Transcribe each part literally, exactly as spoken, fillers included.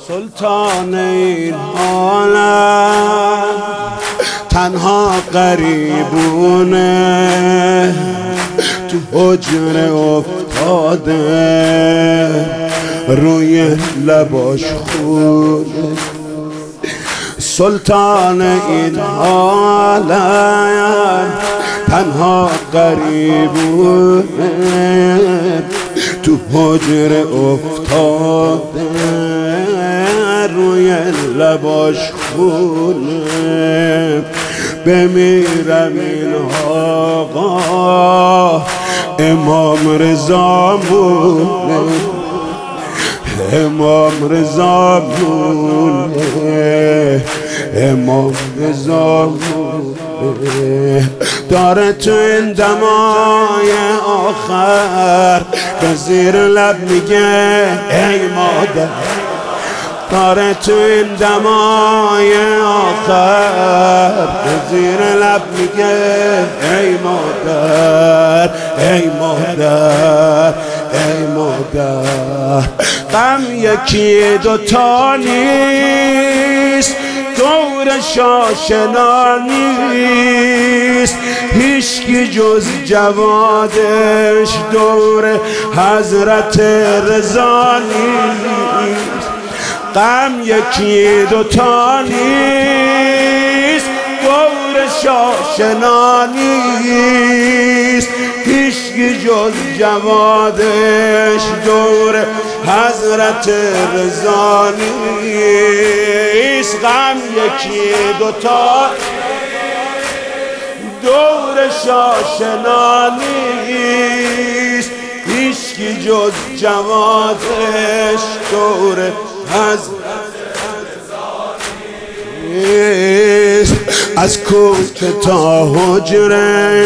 سلطان این عالم تنها غریبونه تو حجره افتاده روی لباش خونه سلطان این عالم تنها غریبونه تو حجره افتاده روی لباش خونه بمیرم این آقا امام رضا مونه امام رضا مونه امام رضا مونه داره تو این دمای آخر به زیر لب میگه ای مادر داره تو این دمای آخر به زیر لب میگه ای مادر ای مادر ای مادر غم یکی دوتا نیست دورش آشنا نیست هیچکی جز جوادش دور حضرت رضا نیست غم یکی دوتا نیست دورش آشنا نیست هیچکی جز جوادش دور حضرت رضا نیست غم یکی دوتا دورش آشنا نیست هیچکی جز جوادش دور حضرت نیست از کوچه تا حجره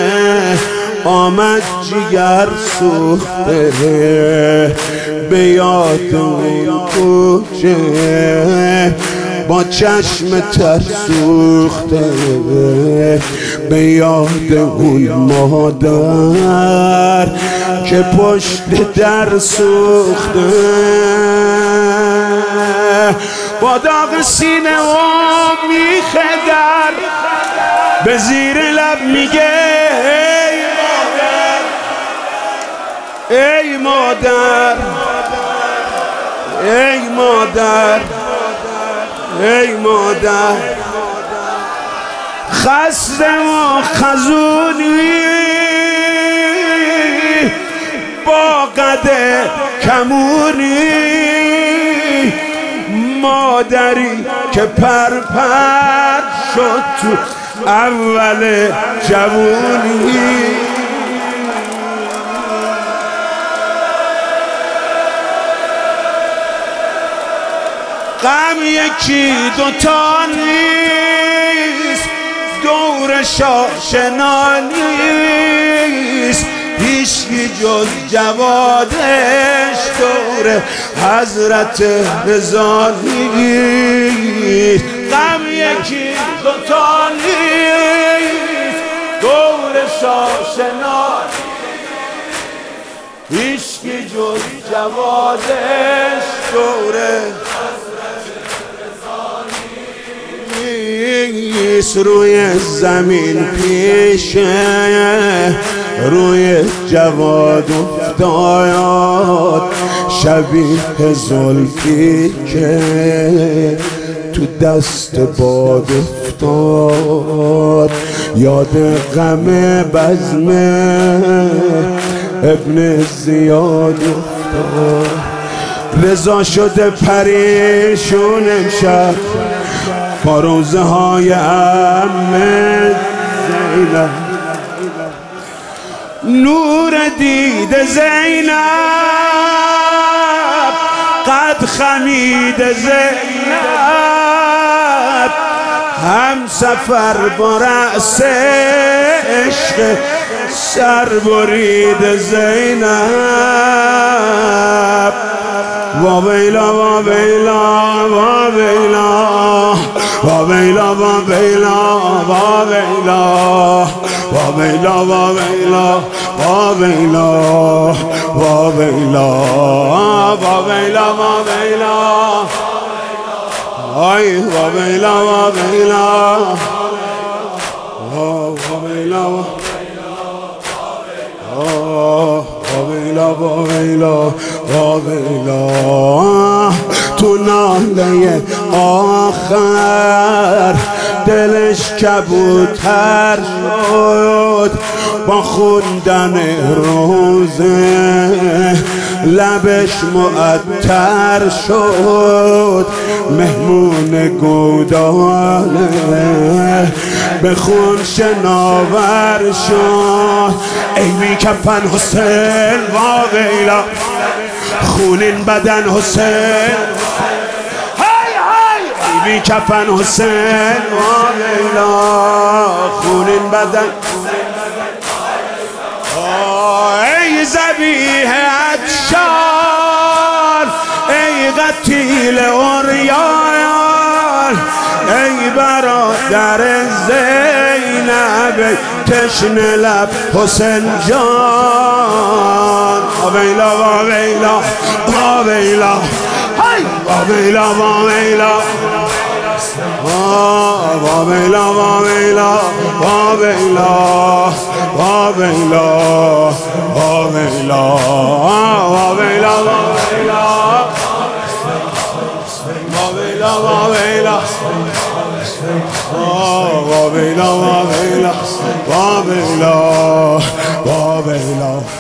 آمد جگر سوخته به یاد اون کوچه با چشم تر سوخته به یاد اون مادر که پشت در سوخته با داغ سینه و میخه در به زیر لب میگه ای مادر ای مادر ای مادر خسته و خزونی با قد کمونی مادری که پر پر شد تو اول جوونی غم یکی دوتا نیست دورش آشنا نیست هیچکی جز جوادش دور حضرت رضا نیست غم یکی دوتا نیست دورش آشنا هیچکی جز جوادش دور روی زمین پیشه روی جواد افتاد شبیه زلفی که تو دست باد افتاد یاد غم بزم ابن زیاد افتاد رضا شده پریشون امشب با روزه های عمه زینب نور دید زینب قد خمید زینب هم سفر با رأس عشق سر برید زینب وا ویلا وا ویلا وا ویلا وا ویلا وا ویلا وا ویلا وا ویلا وا ویلا وا ویلا وا ویلا وا ویلا وا ویلا آی وابیلا وابیلا وابیلا وابیلا وابیلا وابیلا تو ناله آخر دلش کبوتر شد با خوندن روزه لبش معطر شد مهمون گوداله به خون شناور شد ای بی کفن حسین وابیلا خونین بدن حسین ای بی کفن حسین وابیلا خونین بدن ای ذبیح عطشان ای قتیل عریان ای برادر زینب تشنه لب حسین جان وابیلا وابیلا وابیلا وابیلا وابیلا وابیلا وابیلا وابیلا وابیلا وابیلا وابیلا وابیلا وابیلا وابیلا وابیلا وابیلا وابیلا